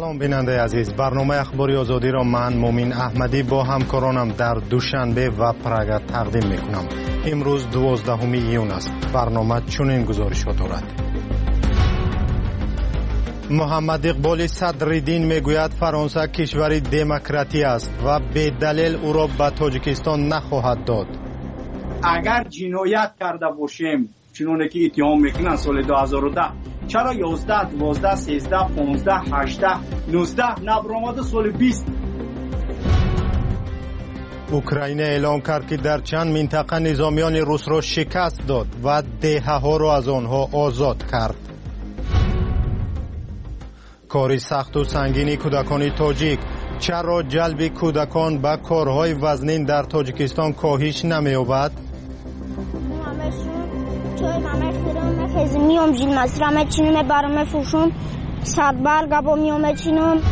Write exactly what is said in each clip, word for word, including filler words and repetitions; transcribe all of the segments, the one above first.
سلام بیننده عزیز، برنامه اخباری آزادی را من مومین احمدی با همکارانم در دوشنبه و پراگ تقدیم میکنم. امروز دوازدهم ایون است. برنامه چنین گزارشات دارد. محمد اقبال صدرالدین میگوید فرانسه کشوری دموکراتی است و به دلیل او را به تاجیکستان نخواهد داد. اگر جنایت کرده باشیم چنانه که اتهام میکنن سال دو هزار و ده، چرا یازده، دوازده، سیزده، پانزده، هجده، نوزده نبرآمده سال بیست؟ اوکراین اعلام کرد که در چند منطقه نظامیان روس را شکست داد و دهه ها را از آنها آزاد کرد. کاری سخت و سنگینی کودکان تاجیک، چرا جلب کودکان به کارهای وزنین در تاجیکستان کاهش نمی‌یابد؟ میام جیل مصرمه چینم برام فوشون صد برگا میام چینم.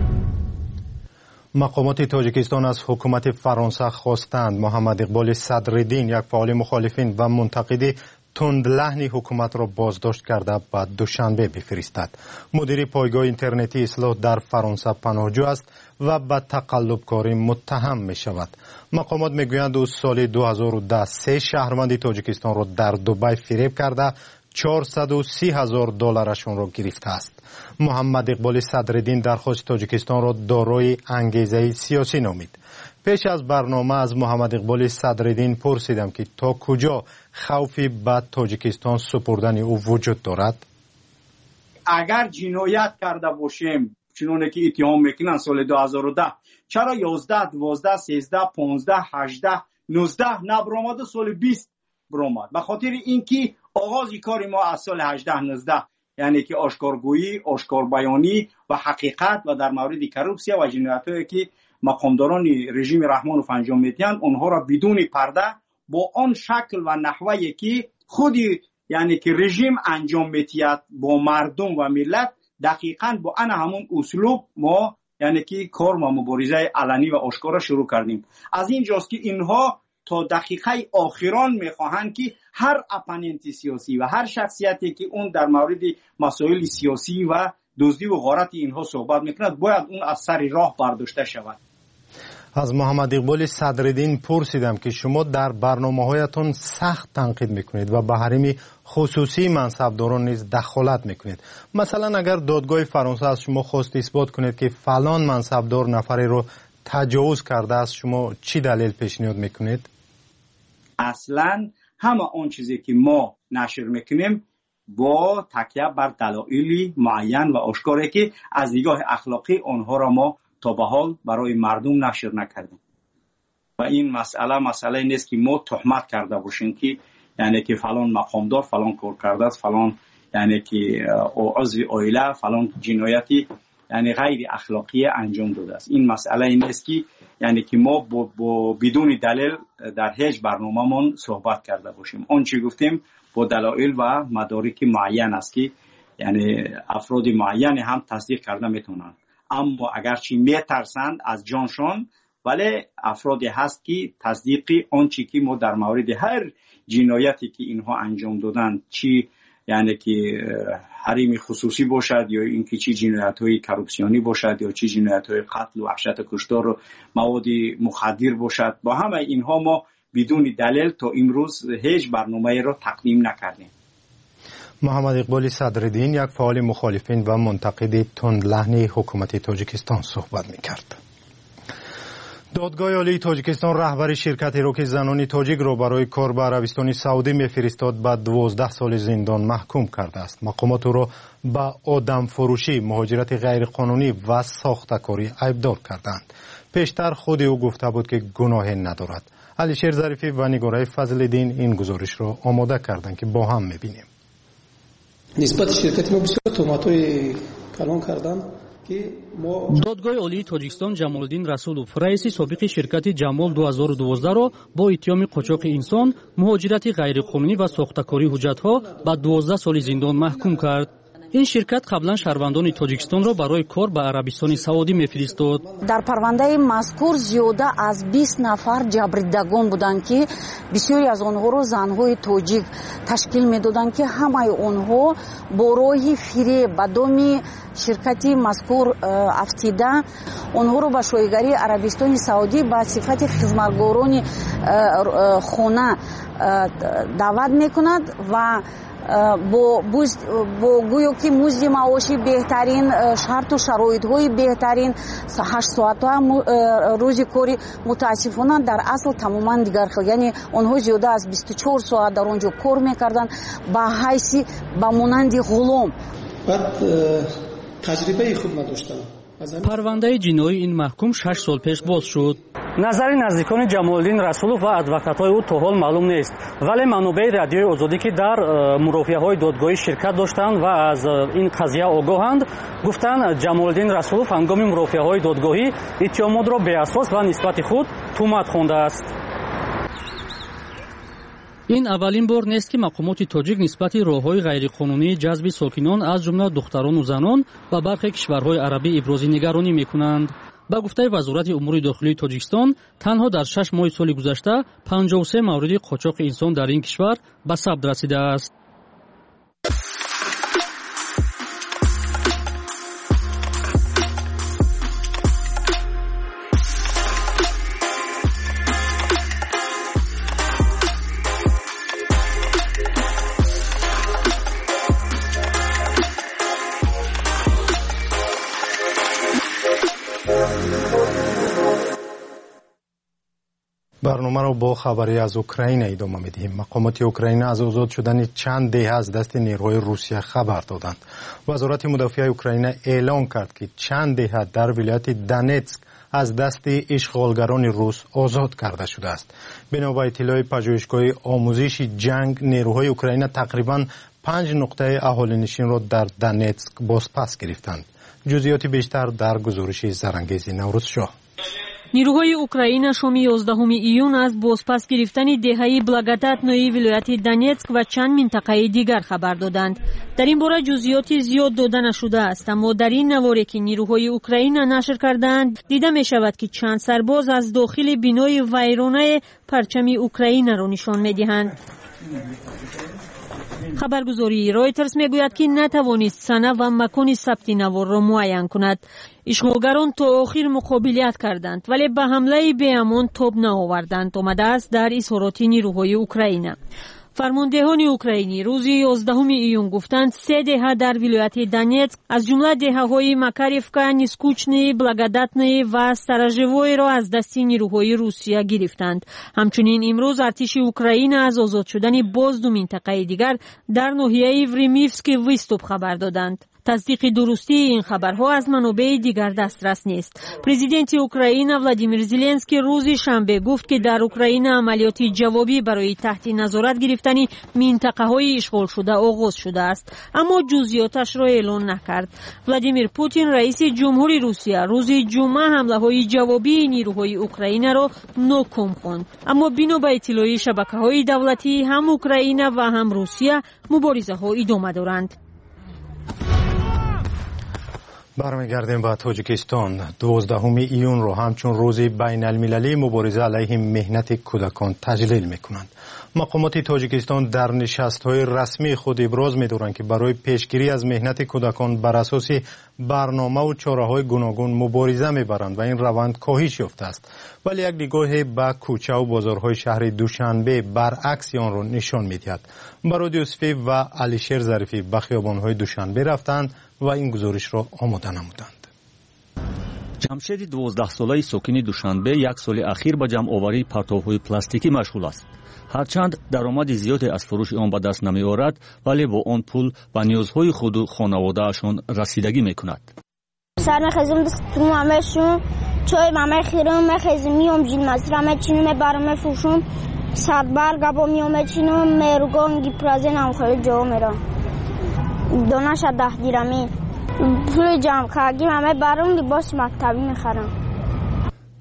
مقامات تاجیکستان از حکومت فرانسه خواستند محمد اقبال صدرالدین، یک فعال مخالفین و منتقد تندلحن حکومت را بازداشت کرده به دوشنبه بفرستد. مدیر پایگاه اینترنتی اصلاح در فرانسه پناهجو است و به تقلبکاری متهم می شود. مقامات می گویند او سال دو هزار و ده سه شهروند تاجیکستان را در دبی فریب کرده چهارصد و سی هزار دلارشون را گرفته است. محمد اقبال صدرالدین درخواست تاجیکستان را دارای انگیزه سیاسی نامید. پیش از برنامه از محمد اقبال صدرالدین پرسیدم که تا کجا خوفی به تاجیکستان سپردن او وجود دارد. اگر جنایت کرده باشیم چنانه که اتهام میکنن سال دو هزار و ده، چرا یازده، دوازده، سیزده، پانزده، هجده، نوزده نبرآمده سال بیست برآمد؟ به خاطر اینکه آغاز کار ما از سال هجده نوزده، یعنی که آشکارگویی، آشکار بیانی و حقیقت و در مورد کروپسیا و جنایتایی که مقامداران رژیم رحمانوف انجام میدن، اونها را بدون پرده با آن شکل و نحوهی که خودی یعنی که رژیم انجام میدهد با مردم و ملت، دقیقاً با ان همون اسلوب ما یعنی که کار ما مبارزه علنی و آشکارا شروع کردیم. از اینجاست که اینها تا دقیقه آخران میخواهند که هر اپوننت سیاسی و هر شخصیتی که اون در مورد مسائل سیاسی و دزدی و غارت اینها صحبت میکند باید اون از سر راه برداشته شود. از محمد اقبال صدرالدین پرسیدم که شما در برنامه‌هایتان سخت تنقید میکنید و به حریم خصوصی منصبداران نیز دخالت میکنید. مثلا اگر دادگاه فرانسه از شما خواست اثبات کنید که فلان منصبدار نفری رو تجاوز کرده است، شما چی دلیل پیشنهاد میکنید؟ اصلا همه اون چیزی که ما نشر میکنیم با تکیه بر دلایلی معین و آشکاره که از نگاه اخلاقی آنها را ما تا به حال برای مردم نشر نکردیم. و این مسئله مسئله نیست که ما تهمت کرده باشیم که یعنی که فلان مقامدار فلان کار کرده است، فلان یعنی که عضو عائله فلان جنایتی یعنی غیر اخلاقی انجام داده است. این مسئله این است که یعنی که ما با, با بدون دلیل در هیچ برنامه‌مون صحبت کرده باشیم. آن چی گفتیم با دلایل و مدارک معین است که یعنی افراد معین هم تصدیق کرده میتونن. اما اگرچه میترسند از جانشان، ولی افرادی هست که تصدیقی آن چی که ما در مورد هر جنایتی که اینها انجام دادن، چی یعنی که حریم خصوصی باشد یا اینکه چی جنایت‌های کروپسیونی باشد یا چی جنایت‌های قتل و وحشت کشتار و مواد مخدر باشد، با همه اینها ما بدون دلیل تا امروز هیچ برنامه‌ای را تقدیم نکردیم. محمد اقبال صدرالدین، یک فعال مخالفین و منتقد تندلحن حکومت تاجیکستان صحبت می‌کرد. دادگاه عالی تاجیکستان رهبر شرکت راک زنان تاجیک را برای کار به عربستان سعودی میفرستاد به دوازده سال زندان محکوم کرده است. مقامات او را به آدم فروشی، مهاجرت غیر قانونی و ساختکاری ایبدار کردند. پیشتر خود او گفته بود که گناهی ندارد. علیشیر ظریفی و نگاره فضل‌الدین این گزارش را آماده کردند که با هم می‌بینیم. نسبت شرکت ما بسیار تهمت‌های کلان کردند. دادگاه عالی تاجیکستان جمالدین رسولوف رئیس سابق شرکت جمال دو هزار و دوازده را با اتهام قاچاق انسان، مهاجرت غیرقانونی و ساختکاری حجت‌ها به دوازده سال زندان محکوم کرد. ин ширкат қаблан шаҳрвандони тоҷикистонро барои кор ба арабистони саудӣ мефиристод. дар парвандаи мазкур зиёда аз бист нафар ҷабрдидагон буданд ки бисёри аз онҳоро занҳои тоҷик ташкил медоданд ки ҳамаи онҳо бо роҳи фиреб ба доми ширкати мазкур афтида онҳоро ба шоигарии арабистони саудӣ ба сифати хизматгорони хона даъват мекунад ва бо бо гӯё ки музди маоши беҳтарин, шарту шароитҳои беҳтарин, ҳашт соата рӯзи кори мутаассифона дар асл тамоман дигар хел, яъне онҳо зиёда аз бисту чор соат дар он ҷо кор мекарданд ба ҳайси ба монанди ғулом. баъд таҷрибаи хуб надоштам. парвандаи ҷиноии ин маҳкум шаш сол пеш боз шуд. назари наздикони ҷамолиддин расулов ва адвокатҳои ӯ то ҳол маълум нест, вале манобаи радиои озодӣ ки дар мурофиаҳои додгоҳӣ ширкат доштанд ва аз ин қазия огоҳанд гуфтанд ҷамолиддин расулов ҳангоми мурофиаҳои додгоҳӣ иттиҳомотро беасос ва нисбати худ тӯҳмат хондааст. ин аввалин бор нест ки мақомоти тоҷик нисбати роҳҳои ғайриқонунии ҷазби сокинон аз ҷумла духтарону занон ба бархе кишварҳои арабӣ ибрози нигаронӣ мекунанд. ба гуфтаи вазорати умури дохилии тоҷикистон танҳо дар шаш моҳи соли гузашта панҷоҳу се мавриди қочоқи инсон дар ин кишвар ба сабт расидааст. برنامه را با خبری از اوکراین ادامه می‌دهیم. مقامات اوکراین از آزاد شدن چند دهه از دست نیروهای روسیه خبر دادند. وزارت مدافع اوکراین اعلام کرد که چند دهه در ولایت دانتسک از دست اشغالگران روس آزاد کرده شده است. بنا به اطلاع پژوهشگاه آموزش جنگ، نیروهای اوکراین تقریباً پنج نقطه اهالینشین را در دانتسک بازپس گرفتند. جزئیات بیشتر در گزارش زرانگیز نوروز شاه. نیروهای اوکراین شام یازدهم ایون از بازپس گرفتن دهه بلاگاتاتنوی ولایت دانتسک و چند منطقه دیگر خبر دادند. در این باره جزئیات زیاد داده نشده است، اما در این نواره که نیروهای اوکراین نشر کردند دیده می شود که چند سرباز از داخل بینای ویرانه پرچم اوکراین را نشان می دهند. خبرگزاری رایترز میگوید که نتوانست سنه و مکان ثبت نوار را معین کند. اشغالگران تا آخر مقابلت کردند ولی به حمله بی‌امان تاب نآوردند. آمده است در اظهارات نیروهای اوکراین. فرماندهان اوکراینی روز یازدهم ایون گفتند سه دهه در ولایت دانتسک از جمله دهه‌های مکاریفکا، نیسکوچنی، بلاگاداتنی و ستراژوی را از دست نیروهای روسیه گرفتند. همچنین امروز ارتش اوکراین از آزاد شدن باز دو منطقه دیگر در ناحیه وریمیفسک ویستوب خبر دادند. تصدیق درستی این خبرها از منابع دیگر دسترس نیست. پرزیدنت اوکراین ولادیمیر زلنسکی روز شنبه گفت که در اوکراین عملیات جوابی برای تحت نظارت گرفتن منطقه‌های اشغال شده آغاز شده است، اما جزئیاتش را اعلام نکرد. ولادیمیر پوتین رئیس جمهوری روسیه روز جمعه حمله‌های جوابی نیروهای اوکراین را ناکام خواند، اما بنا به اطلاع شبکه‌های دولتی هم اوکراین و هم روسیه مبارزه‌ها ادامه دارند. برمیگردیم به تاجیکستان. دوازدهم ایون را همچون روز بین المللی مبارزه علیه مهنت کودکان تجلیل میکنند. مقامات تاجیکستان در نشست‌های رسمی خود ابراز می‌دارند که برای پیشگیری از مهنت کودکان بر اساس برنامه و چاره‌های گوناگون مبارزه می‌برند و این روند کاهش یافته است. ولی یک نگاه به کوچه و بازارهای شهر دوشنبه برعکس آن را نشان می‌دهد. براد یوسفی و علیشیر ظریفی به خیابان‌های دوشنبه رفتند و این گزارش را آماده نمودند. جمشید دوازده ساله ساکن دوشنبه یک سال اخیر به جمع‌آوری پرتوهای پلاستیکی مشغول است. هرچند درآمد زیادی از فروش آن به دست نمی‌آورد، ولی با آن پول و نیازهای خود و خانواده‌اشان رسیدگی می‌کند. سر می‌خزم تو مامشون چای مامه خیرم می‌خزم میام جین مسرام چینو میبرم میفروشم صد برگ با میام چینو مرگون گیپرازن هم خیلی جا میرم دونش ده دیرمی پول جمع کردیم همه برام لباس مکتبی می‌خرم.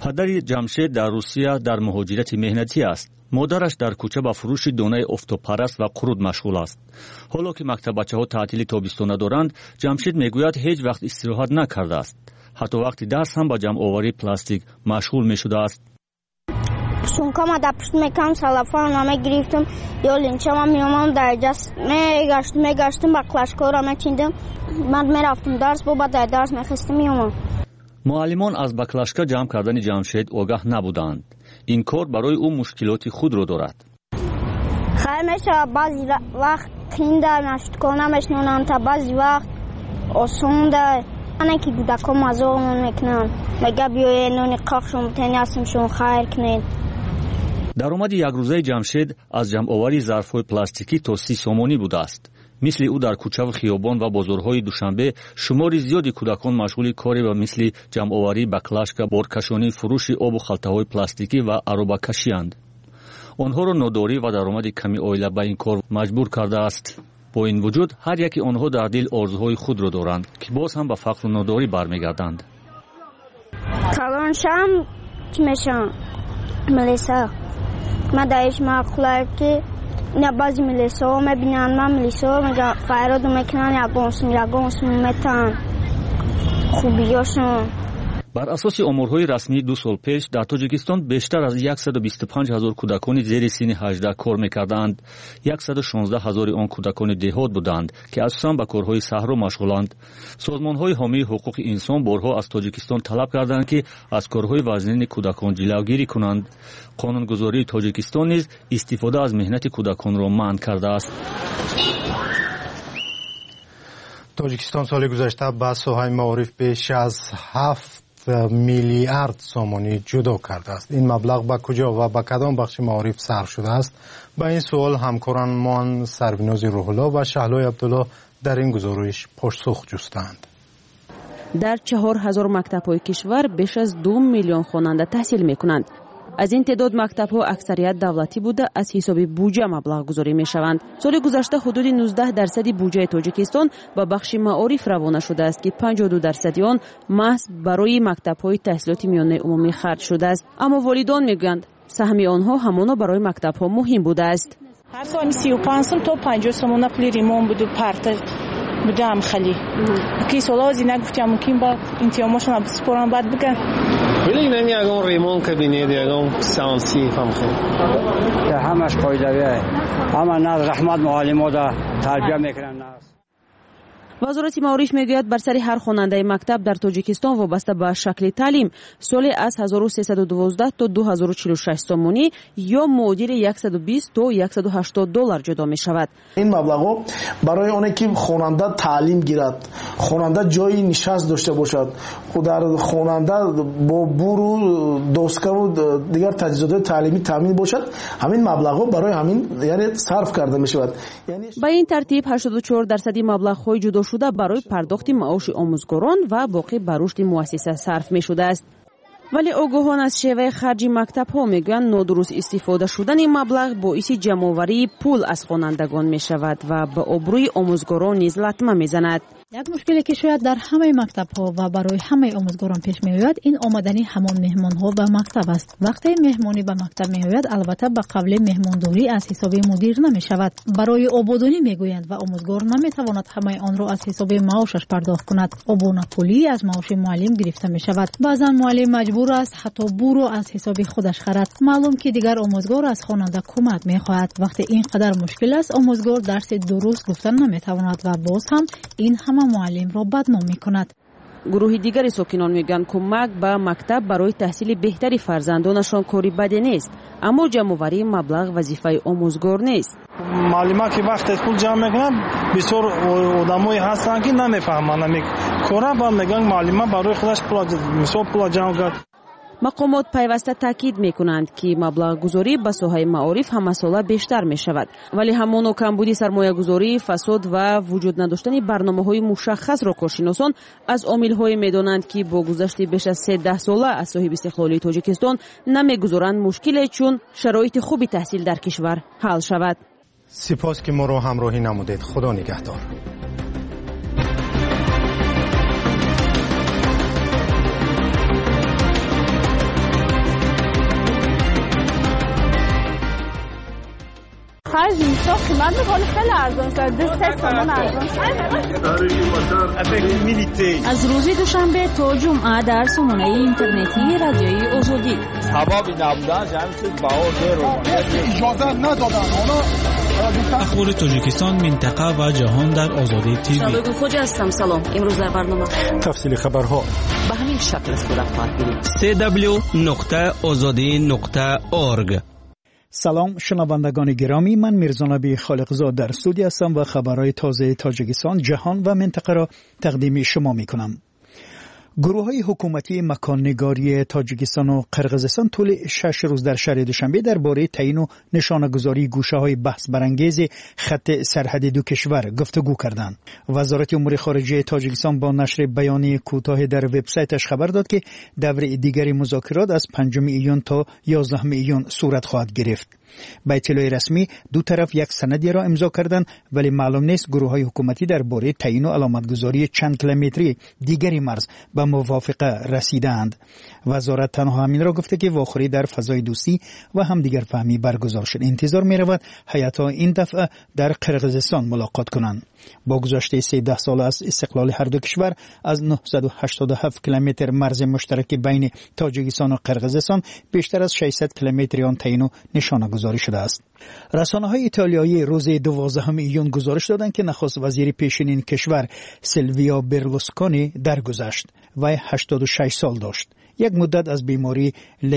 پدر جمشید در روسیه در مهاجرت مهنتی است. مادرش در کوچه با فروش دانه افتوپرست و قرود مشغول است. حالا که مکتب بچه‌ها تعطیل تابستانه دارند، جمشید میگوید هیچ وقت استراحت نکرده است. حتی وقتی درس هم با جمع آوری پلاستیک مشغول میشده است. Sumkama da pişt mekam salafaname giriftim. Yolinçama miyomam dereceğiz. Me geçtim, me geçtim baklaşkorama çindim. Ben meraftim ders, baba der ders mekhistim miyomam. معلمان از بکلاشکا جمع کردن جمشید آگاه نبودند. این کار برای او مشکلاتی خود را دارد. خیمش بعضی وقت تینده نشد کنمش نونم تا بعضی وقت آسونده. من که کودکم از اون میکنن. مگه بیای نونی قاقشون تنیاسمشون خیر کنید. درآمد یک روزه جمشید از جمع آوری ظرف‌های پلاستیکی تا سی سومانی بوده است. مثل او در کوچه و خیابان و بازارهای دوشنبه شماری زیادی کودکان مشغول کاری و مثل جمع آوری بکلاشکا، بارکشانی، فروش آب و خلطه‌های پلاستیکی و عروبکشی اند. آنها را ناداری و درآمد کمی عائله به این کار مجبور کرده است. با این وجود هر یکی آنها در دل آرزوهای خود را دارند که باز هم به فقر و ناداری برمیگردند. کلانشم میشم ملیسا من دایش معقوله که نه بعضی ملیسا میبینن من ملیسا میگه فیراد میکنن یگانسون یگانسون میتن خوبیاشون. بر اساس آمارهای رسمی دو سال پیش در تاجیکستان بیشتر از صد و بیست و پنج هزار کودکان زیر سن هجده کار میکردند. صد و شانزده هزار آن کودکان دهات بودند که اساساً به کارهای صحرا مشغولند. سازمانهای حامی حقوق انسان بارها از تاجیکستان طلب کردند که از کارهای وزنین کودکان جلوگیری کنند. قانونگذاری تاجیکستان نیز استفاده از مهنت کودکان را منع کرده است. تاجیکستان سال گذشته به ساحه معارف بیش از هفت میلیارد سومانی جدا کرده است. این مبلغ به کجا و به کدام بخش معارف صرف شده است؟ به این سوال همکارانمان سربیناز روح الله و شهلای عبدالله در این گزارش پاسخ جستند. در چهار هزار مکتب‌های کشور بیش از دو میلیون خواننده تحصیل می‌کنند. از این تعداد مکتب‌ها اکثریت دولتی بوده از حساب بودجه مبلغ گذاری می‌شوند. سال گذشته حدود نوزده درصد بودجه تاجیکستان به بخش معارف روانه شده است که پنجاه و دو درصد آن محض برای مکتب‌های تحصیلات میانه عمومی خرج شده است. اما والدان میگویند سهم آنها همانا برای مکتب‌ها مهم بوده است. هر سال سی و پنج سوم تا پنجاه سوم پول ریمون بود و پرت بودم خیلی. کی سوالازی نگفتم ممکن با انتیامشون بسپرن بعد بگن. ولی نمی اگه ریمون که بینید اگه سانسی فهم خیلی. در همش قایدویه. اما نه رحمت معلم دا ترجمه میکنن نه. وزارت معارف میگوید بر سر هر خواننده مکتب در تاجیکستان وابسته به شکل تعلیم سالی از هزار و سیصد و دوازده تا دو هزار و چهل و شش سومانی یا معادل صد و بیست تا صد و هشتاد دلار جدا می شود. این مبلغ برای اونه که خواننده تعلیم گیرد، خواننده جایی نشست داشته باشد، در خواننده با بورو دوسکه و دیگر تجهیزات تعلیمی تامین باشد، همین مبلغ برای همین یعنی صرف کرده می شود. یعنی با این ترتیب هشتاد و چهار درصد مبلغ های جدا شده برای پرداخت معاش آموزگاران و باقی بر رشد مؤسسه صرف می شده است. ولی آگاهان از شیوه خرج مکتب ها می گویند نادرست استفاده شدن این مبلغ باعث جمع‌آوری پول از خوانندگان می شود و به آبروی آموزگاران نیز لطمه می زند. یک مشکلی که شاید در همه مکتب ها و برای همه آموزگاران پیش می آید این آمدنی همان مهمان ها به مکتب است. وقتی مهمانی به مکتب می آید البته به قبل مهمانداری از حساب مدیر نمی شود. برای آبادانی می گویند و آموزگار نمی تواند همه آن را از حساب معاشش پرداخت کند. آبان پولی از معاش معلم گرفته می شود. بعضا معلم مجبور است حتی بورو از حساب خودش خرد. معلوم که دیگر آموزگار از خواننده کمک می خواهد. وقتی این قدر مشکل است آموزگار درس درست گفتن نمی تواند و باز هم این همه معلم را بدنام می کند. گروه دیگری ساکنان میگن کمک به مکتب برای تحصیل بهتری فرزندانشان کاری بدی نیست، اما جمع‌آوری مبلغ وظیفه آموزگار نیست. معلمان که وقت پول جمع میکنن بسیار آدمایی هستن که نمیفهمن کارا با میگن معلم برای خودش پول مثلا پول جمع کرد. مقامات پیوسته تاکید میکنند که مبلغ گذاری به ساحه معارف هم مسئله بیشتر می شود، ولی همان کمبودی سرمایه گذاری، فساد و وجود نداشتن برنامه های مشخص را کارشناسان از عامل های میدانند که با گذشت بیش از سیزده ساله از صاحب استقلالی تاجیکستان نمیگذارند مشکل چون شرایط خوبی تحصیل در کشور حل شود. سپاس که ما را همراهی نمودید. خدا نگهدار. قیمت میکنه خیلی ارزان شد. دو سه تومن ارزان شد. از روز دوشنبه تا جمعه در سامانه اینترنتی رادیوی آزادی. سبب نبودن جمع چیز بهار رو اجازه ندادن. اخبار تاجیکستان، منطقه و جهان در آزادی تیوی. شادو خوج هستم. سلام. امروز در برنامه تفصیل خبرها به همین شکل است خودت خواهد بینید. سی دبلیو نقطه آزادی نقطه اورگ. سلام شنوندگان گرامی، من میرزا نبی خالقزاد در استودیو هستم و خبرهای تازه تاجیکستان، جهان و منطقه را تقدیم شما میکنم. گروه های حکومتی مکاننگاری تاجیکستان و قرقیزستان طول شش روز در شهر دوشنبه درباره تعیین و نشانه‌گذاری گوشه های بحث برانگیز خط سرحدی دو کشور گفتگو کردند. وزارت امور خارجه تاجیکستان با نشر بیانیه کوتاه در وبسایتش خبر داد که دوره دیگری مذاکرات از پنجم ایون تا یازدهم ایون صورت خواهد گرفت. با اطلاع رسمی دو طرف یک سندی را امضا کردند، ولی معلوم نیست گروه های حکومتی درباره تعیین و علامتگذاری چند کیلومتری دیگری مرز به موافقه رسیدند. وزارت تنها همین را گفته که واخوری در فضای دوستی و همدیگر فهمی برگزار شد. انتظار می رود هیئت‌ها این دفعه در قرقیزستان ملاقات کنند. با گذشته سیزده سال از استقلال هر دو کشور، از نهصد و هشتاد و هفت کیلومتر مرز مشترک بین تاجیکستان و قرقیزستان بیشتر از ششصد کیلومتر آن تعیین و نشانه‌گذاری شده است. رسانه‌های ایتالیایی روز دوازدهم ایون گزارش دادند که نخست وزیر پیشین کشور سیلویو برلوسکونی درگذشت. وی هشتاد و شش سال داشت. یک مدت از بیماری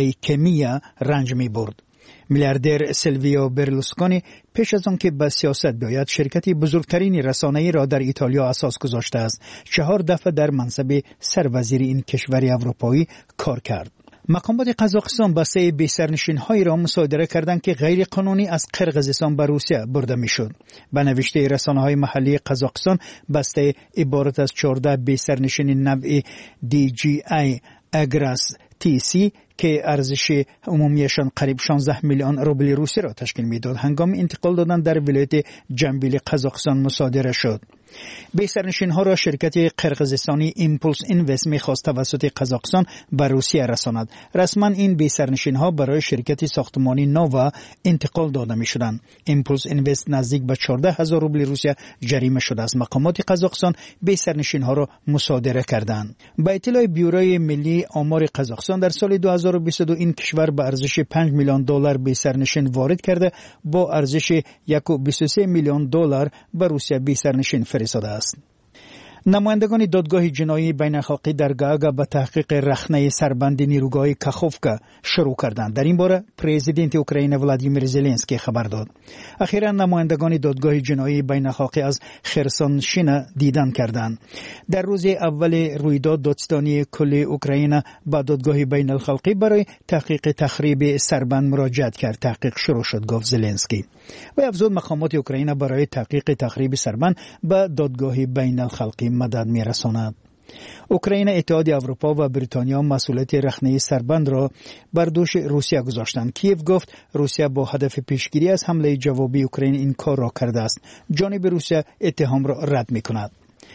لیکمیا رنج می برد. میلیاردر سیلویو برلوسکونی پیش از آن که به سیاست بیاید شرکتی بزرگترین رسانه‌ای را در ایتالیا اساس گذاشته است. چهار دفعه در منصب سروزیر این کشور اروپایی کار کرد. مقامات قزاقستان بسته بی‌سرنشین‌هایی را مصادره کردند که غیر قانونی از قرقیزستان به روسیه برده می‌شد. به نوشته رسانه‌های محلی قزاقستان، بسته عبارت از چهارده بی‌سرنشین نوع دی جی ای اگراس تی سی که ارزش عمومیشان قریب شانزده میلیون روبل روسی را تشکیل می‌داد، هنگام انتقال دادن در ولایت جنوبی قزاقستان مصادره شد. بی‌سرنشین‌ها را شرکت قرقیزستانی ایمپولس اینوست می‌خواست توسط قزاقستان به روسیه رساند. رسما این بی‌سرنشین‌ها برای شرکت ساختمانی نووا انتقال داده می‌شدند. ایمپولس اینوست نزدیک به چهارده هزار روبل روسیه جریمه شده است. مقامات قزاقستان بی‌سرنشین‌ها را مصادره کردند. با اطلاع بیوروی ملی آمار قزاقستان، در سال دو هزار و بیست و دو این کشور به ارزش پنج میلیون دلار بی‌سرنشین وارد کرده، با ارزش یک و بیست و سه میلیون دلار به روسیه بی‌سرنشین فرستاده است. نمایندگان دادگاه جنایی بین‌الخلیجی در گاگا به تحقیق رخنه سربند نیروگاه کاخوفکا شروع کردند. در این باره پرزیدنت اوکراین ولادیمیر زلنسکی خبر داد. اخیراً نمایندگان دادگاه جنایی بین‌الخلیجی از خرسونشین دیدن کردند. در روز اول رویداد، دادستانی کل اوکراین با دادگاه بین‌الخلیجی برای تحقیق تخریب سربند مراجعت کرد. تحقیق شروع شد، گفت زلنسکی. و افزود مقامات اوکراین برای تحقیق تخریب سربند به دادگاه بین‌الخلیجی مدد می‌رساند. اوکراین، اتحادیه اروپا و بریتانیا مسئولیت رخنه سربند را بر دوش روسیه گذاشتند. کیف گفت روسیه با هدف پیشگیری از حمله جوابی اوکراین این کار را کرده است. جانب روسیه اتهام را رد می‌کند.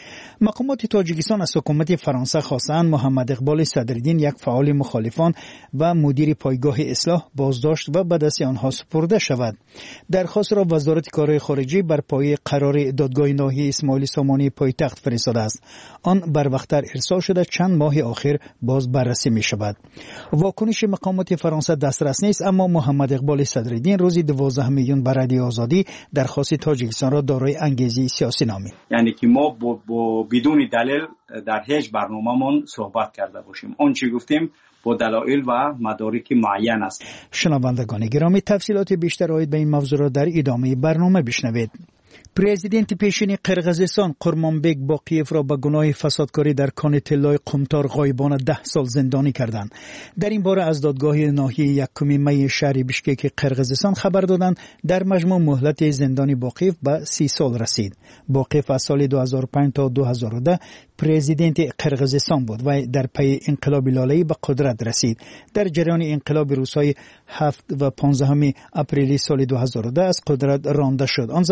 مقامات تاجیکستان از حکومت فرانسه خواستند محمد اقبال صدرالدین، یک فعال مخالفان و مدیر پایگاه اصلاح، بازداشت و به دست آنها سپرده شود. درخواست را وزارت کارهای خارجه بر پایه قرار دادگاه ناحیه اسماعیل سامانی پایتخت فرستاده است. آن بر وقت‌تر ارسال شده، چند ماه آخر باز بررسی می شود. واکنش مقامات فرانسه دسترس نیست، اما محمد اقبال صدرالدین روز دوازدهم ایون بر رادیو آزادی درخواست تاجیکستان را دارای انگیزه سیاسی نامید. یعنی که ما با, با بدون دلیل در هیچ برنامه‌مون صحبت کرده باشیم. اون چی گفتیم با دلایل و مدارک معین است. شنوندگان گرامی، تفصیلات بیشتر آید به این موضوع را در ادامه برنامه بشنوید. پرزیدنت پیشین قرقیزستان قرمانبک باقیف را به گناه فسادکاری در کان طلای قمتار غایبانه ده سال زندانی کردند. در این باره از دادگاه ناحیه یکم می شهر بیشکک قرقیزستان خبر دادند در مجموع مهلت زندانی باقیف به سی سال رسید. باقیف از سال دو هزار و پنج تا دو هزار و ده پرزیدنت قرقیزستان بود و در پی انقلاب لاله‌ای به قدرت رسید. در جریان انقلاب روس‌های هفت و پانزدهم اپریل سال دو هزار و ده از قدرت رانده شد. آن زمان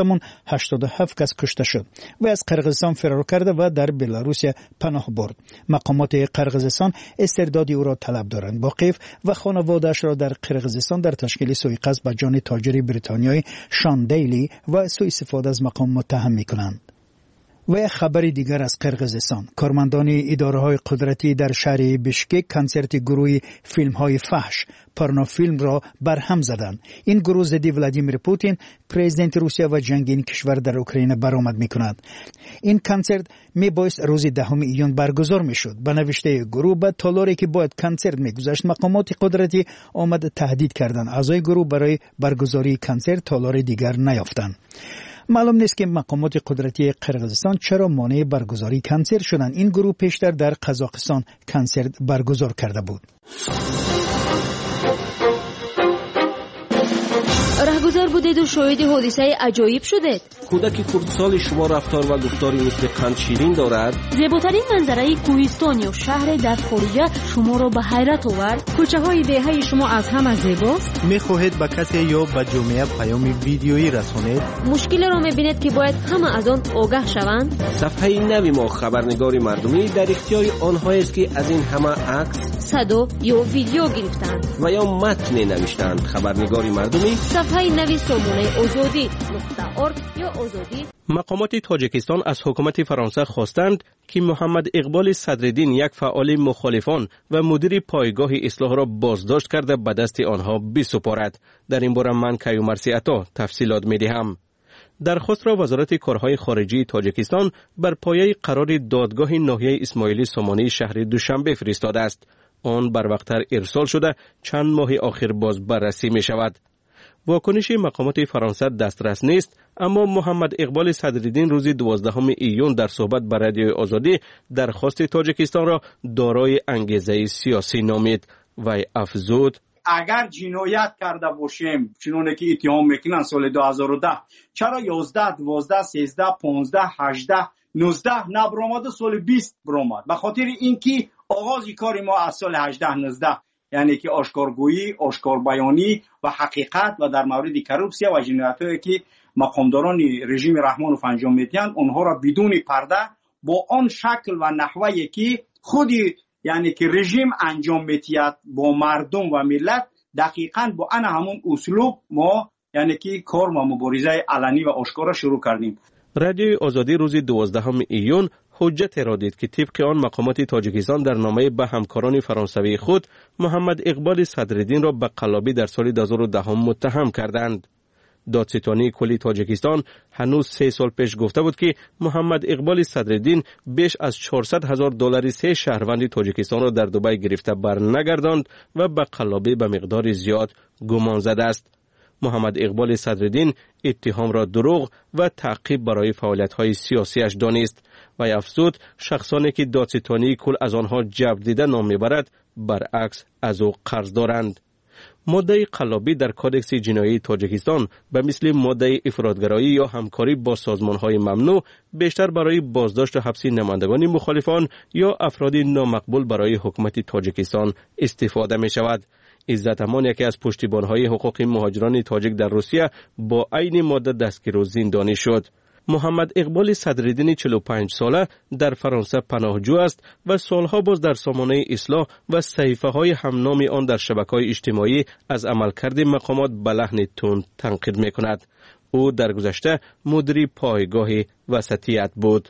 هشتاد و هفت کس کشته شد و از قرقیزستان فرار کرده و در بلاروس پناه برد. مقامات قرقیزستان استرداد او را طلب دارند. باقیف و خانواده‌اش را در قرقیزستان در تشکیل سوء قصد به جان تاجر بریتانیایی شان دیلی و سوء استفاده از مقام متهم می‌کنند. و یک خبر دیگر از قرقیزستان، کارمندان اداره‌های قدرتی در شهر بشکک کنسرت گروه فیلم‌های فحش پورنوفیلم را برهم زدند. این گروه ضد ولادیمیر پوتین پرزیدنت روسیه و جنگ این کشور در اوکراین برآمد می‌کند. این کنسرت میبایست روز دهم ایون برگزار میشد. به نوشته گروه به تالاری که باید کنسرت میگذاشت مقامات قدرتی آمد تهدید کردند. اعضای گروه برای برگزاری کنسرت تالار دیگر نیافتند. معلوم نیست که مقامات قدرتی قرقیزستان چرا مانع برگزاری کنسرت شدند. این گروه پیشتر در قزاقستان کنسرت برگزار کرده بود. رهگذر بودید و شاهد حادثه عجایب شدید. کودک خردسال شما رفتار و گفتاری مثل قند شیرین دارد. زیباترین منظره کوهستان یا شهر در خارجه شما را به حیرت آورد. کوچه های دهه شما از همه زیباست. میخواهید به کسی یا به جامعه پیام ویدیویی رسانید؟ مشکل را میبینید که باید همه از آن آگاه شوند. صفحه نوی ما خبرنگاری مردمی در اختیار آنها است که از این همه عکس، صدا یا ویدیو گرفتند و یا متن نوشتند. خبرنگاری مردمی صفحه نوی سامانه آزادی نقطه ارگ یا آزادی. مقامات تاجیکستان از حکومت فرانسه خواستند که محمد اقبال صدرالدین، یک فعال مخالفان و مدیر پایگاه اصلاح را بازداشت کرده به دست آنها بسپارد. در این باره من کیومرثی عطا تفصیلات می‌دهم. درخواست را وزارت کارهای خارجی تاجیکستان بر پایه قرار دادگاه ناحیه اسماعیلی سامانی شهر دوشنبه فرستاده است. آن بر وقت‌تر ارسال شده چند ماه آخر باز بررسی می شود. واکنش مقامات فرانسه دسترس نیست، اما محمد اقبال صدرالدین روز دوازدهم ایون در صحبت با رادیوی آزادی درخواست تاجیکستان را دارای انگیزه سیاسی نامید و افزود: اگر جنایت کرده باشیم چنانه که اتهام میکنن سال دو هزار و ده، چرا یازده، دوازده، سیزده، پانزده، هجده، نوزده نبرآمد و سال بیست برآمد؟ به خاطر اینکه آغاز کار ما از سال هجده نوزده، یعنی که آشکارگویی، آشکار بیانی و حقیقت و در مورد کروپسیا و جنایت‌هایی که مقامداران رژیم رحمانوف انجام میدهند اونها را بدون پرده با آن شکل و نحوهی که خودی یعنی که رژیم انجام میدهد با مردم و ملت، دقیقاً با ان همون اسلوب ما یعنی که کار و مبارزه علنی و آشکارا شروع کردیم. رادیوی آزادی روز دوازدهم ایون حجت را دید که طبق آن مقامات تاجیکستان در نامه به همکاران فرانسوی خود محمد اقبال صدرالدین را به قلابی در سال دو هزار و ده متهم کردند. دادستانی کلی تاجیکستان هنوز سه سال پیش گفته بود که محمد اقبال صدرالدین بیش از چهارصد هزار دلار سه شهروند تاجیکستان را در دبی گرفته بر نگرداند و به قلابی به مقدار زیاد گمان زده است. محمد اقبال صدرالدین اتهام را دروغ و تعقیب برای فعالیت‌های سیاسیش دانست و افزود شخصانی که دادستانی کل از آنها جبر دیده نام میبرد برعکس از او قرض دارند. ماده قلابی در کادکس جنایی تاجیکستان به مثل ماده افراطگرایی یا همکاری با سازمان‌های ممنوع بیشتر برای بازداشت و حبس نمایندگان مخالفان یا افراد نامقبول برای حکومت تاجیکستان استفاده می شود. عزت امان، یکی از پشتیبان‌های حقوق مهاجران تاجیک در روسیه، با عین ماده دستگیر و زندانی شد. محمد اقبال صدرالدین چهل و پنج ساله در فرانسه پناهجو است و سالها باز در سامانه اصلاح و صحیفه‌های همنام آن در شبکه‌های اجتماعی از عملکرد مقامات به لحن تند تنقید می‌کند. او در گذشته مدیر پایگاه وسطیت بود.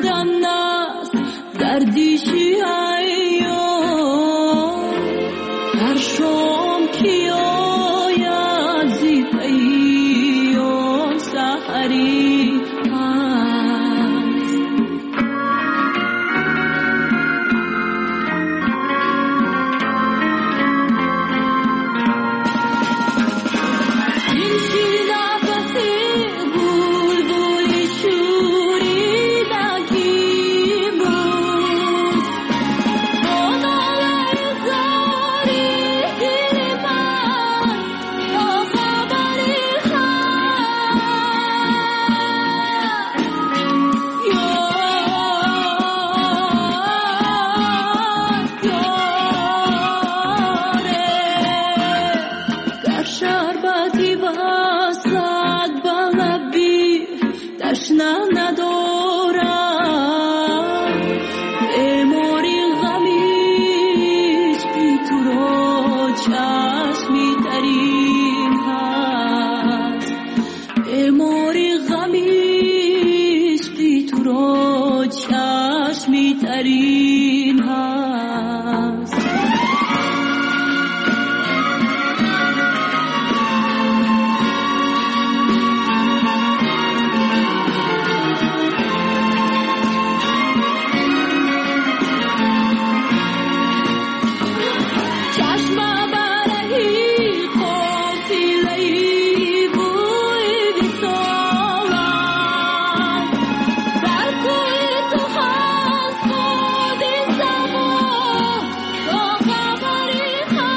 جان است گردشی ایام هر شام کی آید زی پیام سحری هست این شنفتی بلبلی شوریدگی بود آنالای زاری دل من با خبری هست گر شربتی بسد به لبی تشنه ندارم بیماری غمیش بی تو را چشمی ترین هست بیماری غمیش بی تو را چشمی ترین هست چشم برهی قافله‌ای بوی وصالم بر کوی تو هست خود زمان با خبری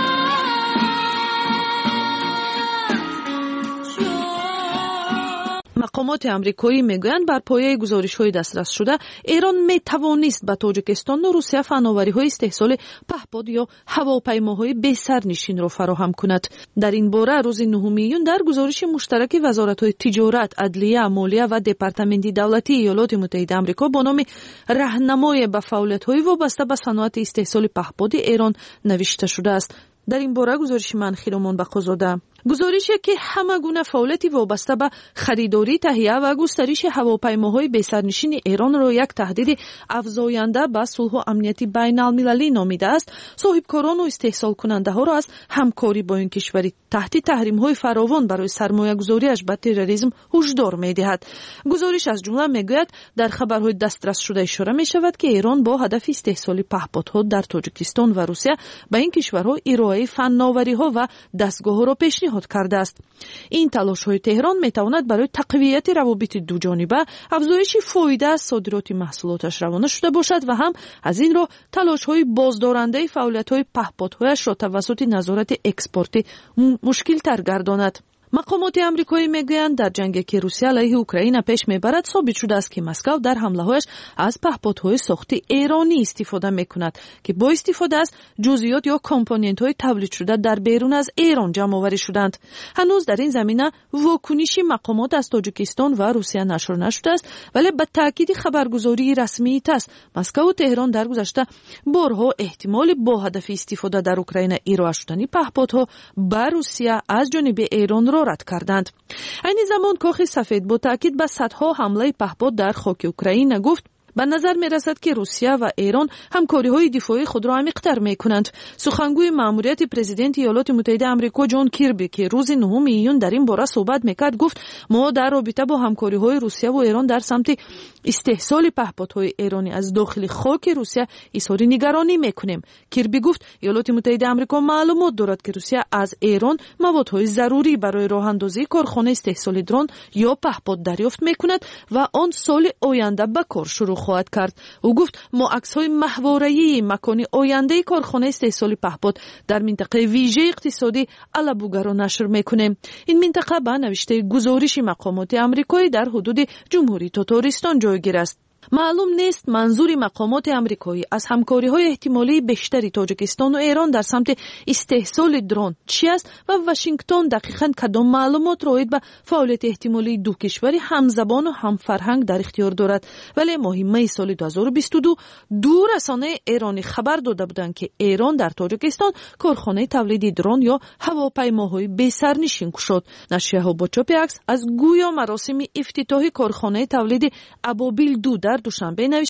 مقامات آمریکایی میگویند بر پایه گزارش‌های دسترس شده ایران میتوانست به تاجیکستان و روسیه فناوری‌های استحصال پهپاد یا هواپیماهای بی سرنشین را فراهم کند. در این باره روز نهم ایون در گزارش مشترک وزارت‌های تجارت، عدلیه، مالیه و دپارتمنت دولتی ایالات متحده آمریکا با نام راهنمای به فعالیت‌های وابسته به صنعت استحصال پهپاد ایران نوشته شده است. در این باره گزارش منخی رامان بقازاده گزارشی که همه گونه فعالیتی وابسته به خریداری، تهیه و گسترش هواپیماهای بی‌سرنشین ایران را یک تهدید افزاینده به صلح و امنیت بین المللی نامیده است. صاحبکاران و استحصال کننده ها را از همکاری با این کشوری تحت تحریم های فراوان برای سرمایه گذاریش به تروریسم هشدار می دهد. گزارش از جمله می گوید در خبرهای دسترس شده اشاره می شود که ایران با هدف استحصال پهپادها در تاجیکستان و روسیه به این کشورها ارائه فناوری ها و دستگاه ها را پیشنهاد کرده است. این تلاش های تهران می تواند برای تقویت روابط دو جانبه، افزایش فایده از صادرات محصولاتش روانه شده باشد و هم از این راه تلاش های بازدارنده فعالیت های پهپادهایش را توسط نظارت اکسپورت مشکل تر گرداند. مقامات آمریکایی میگویند در جنگی که روسیه علیه اوکراین پیش میبرد ثابت شده است که مسکو در حمله‌هایش از پهپادهای ساخت ایرانی استفاده میکند که با استفاده از جزئیات یا کامپوننت‌های تولید شده در بیرون از ایران جمع آوری شدند. هنوز در این زمینه واکنش مقامات از تاجیکستان و روسیه نشر نشده است، ولی به تاکید خبرگزاری رسمی تاس مسکو و تهران در گذشته بارها احتمال با هدف استفاده در اوکراین ارائه شدن پهپادها به روسیه از جانب ایران را رد کردند. این زمان کاخ سفید با تاکید به صدها حمله پهپاد در خاک اوکراین گفت به نظر می رسد که روسیه و ایران همکاری های دفاعی خود را عمیق‌تر می کنند. سخنگوی مأموریت پرزیدنت ایالات متحده آمریکا جان کیربی که روز نهم ایون در این باره صحبت میکرد گفت ما در رابطه با همکاری های روسیه و ایران در سمت استحصال پهپادهای ایرانی از داخل خاک روسیه اظهار نگرانی میکنیم. کیربی گفت ایالات متحده آمریکا معلومات دارد که روسیه از ایران موادهای ضروری برای راه اندازی کارخانه استحصال درون یا پهپاد دریافت میکند و آن سال آینده به کار شروع خواهد کرد. او گفت ما عکس‌های ماهواره‌ای مکان آینده کارخانه استحصال پهپاد در منطقه ویژه اقتصادی الابوگا را نشر میکنیم. این منطقه به نوشته گزارش مقامات آمریکایی در حدود جمهوری تاتارستان جایگیر است. معلوم نیست منظور مقامات آمریکایی از همکاری‌های احتمالی بیشتری تاجیکستان و ایران در سمت استحصال درون چی است و واشنگتن دقیقاً کدام معلومات رایج به فعالیت احتمالی دو کشوری همزبان و هم فرهنگ در اختیار دارد. ولی ماه سال دو هزار و بیست و دو دو رسانه ایرانی خبر داده بودند که ایران در تاجیکستان کارخانه تولید درون یا هواپیماهای بی سرنشین گشود. نشریه‌ها با چاپ عکس از گویا مراسم افتتاحی کارخانه تولید ابابیل دو در دوشنبه نوشتند